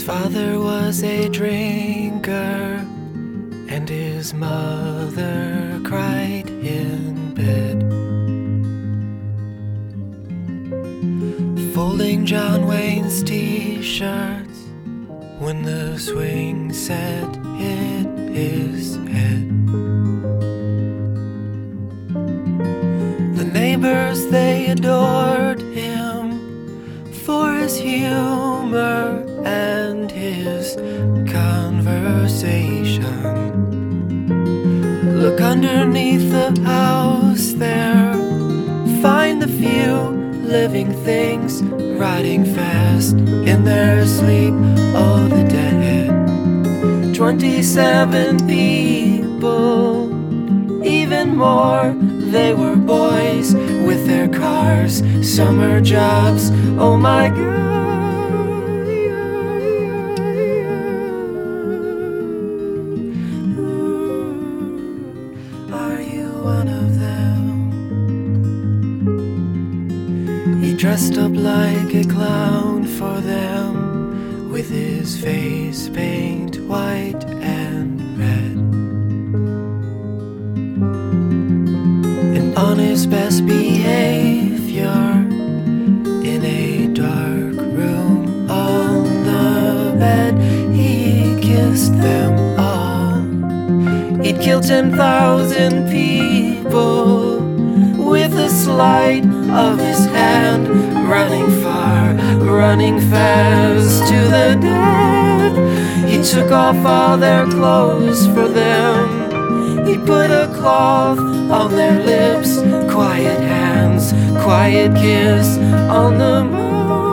father was a drinker, and his mother cried in bed. Folding John Wayne's t-shirts when the swing set hit his head. The neighbors, they adored him for his humor and his conversation. Look underneath the house there, find the few living things riding fast in their sleep. Oh, the dead. 27 people, even more. They were boys with their cars, summer jobs. Oh my God. Are you one of them? He dressed up like a clown for them, with his face paint white and red. And on his best behavior, in a dark room on the bed, he kissed them all. He'd killed 10,000 people with a sleight of his hand, running far, running fast to the dead. He took off all their clothes for them. He put a cloth on their lips, quiet hands, quiet kiss on the moon.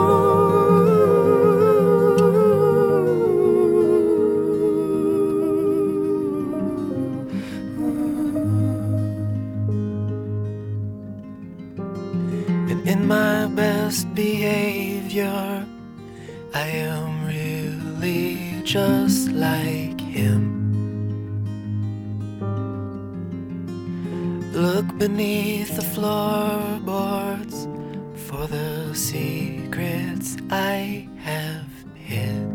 And in my best behavior, I am really just like him. Look beneath the floorboards for the secrets I have hid.